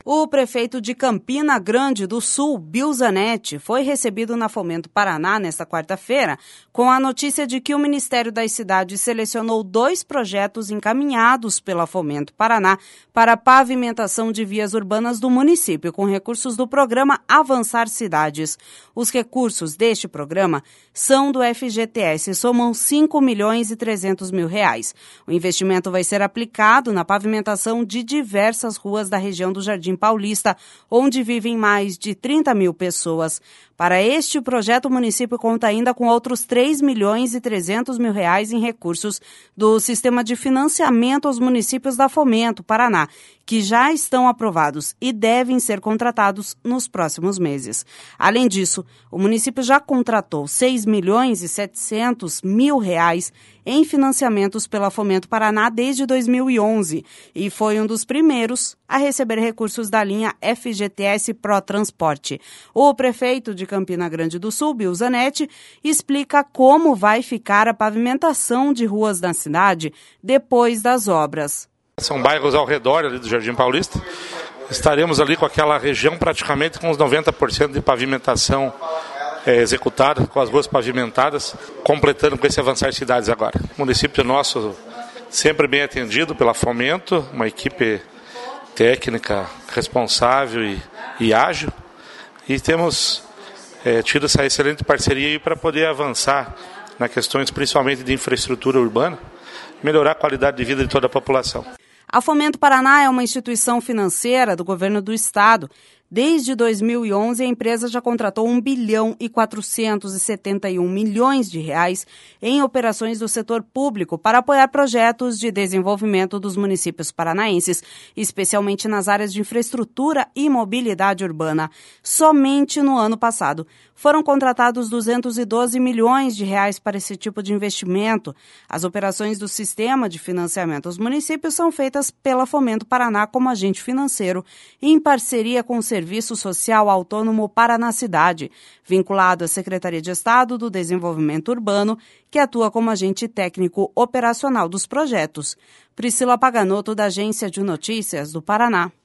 O prefeito de Campina Grande do Sul, Bill Zanetti, foi recebido na Fomento Paraná nesta quarta-feira com a notícia de que o Ministério das Cidades selecionou 2 projetos encaminhados pela Fomento Paraná para pavimentação de vias urbanas do município, com recursos do programa Avançar Cidades. Os recursos deste programa são do FGTS e somam R$ 5.300.000. O investimento vai ser aplicado na pavimentação de diversas ruas da região do Jardim Paulista, onde vivem mais de 30 mil pessoas. Para este projeto, o município conta ainda com outros R$ 3.300.000 em recursos do Sistema de Financiamento aos Municípios da Fomento Paraná, que já estão aprovados e devem ser contratados nos próximos meses. Além disso, o município já contratou R$ 6.700.000 em financiamentos pela Fomento Paraná desde 2011 e foi um dos primeiros a receber recursos da linha FGTS Pro Transporte. O prefeito de Campina Grande do Sul, Bill Zanetti, explica como vai ficar a pavimentação de ruas na cidade depois das obras. São bairros ao redor ali do Jardim Paulista. Estaremos ali com aquela região praticamente com os 90% de pavimentação executada, com as ruas pavimentadas, completando com esse Avançar Cidades agora. O município nosso sempre bem atendido pela Fomento, uma equipe técnica responsável e ágil, e temos tido essa excelente parceria para poder avançar nas questões principalmente de infraestrutura urbana, melhorar a qualidade de vida de toda a população. A Fomento Paraná é uma instituição financeira do governo do estado. Desde 2011, a empresa já contratou R$ 1.471.000.000 em operações do setor público para apoiar projetos de desenvolvimento dos municípios paranaenses, especialmente nas áreas de infraestrutura e mobilidade urbana. Somente no ano passado, foram contratados R$ 212 milhões para esse tipo de investimento. As operações do Sistema de Financiamento aos Municípios são feitas pela Fomento Paraná como agente financeiro, em parceria com o Serviço Social Autônomo Paraná Cidade, vinculado à Secretaria de Estado do Desenvolvimento Urbano, que atua como agente técnico operacional dos projetos. Priscila Paganoto, da Agência de Notícias do Paraná.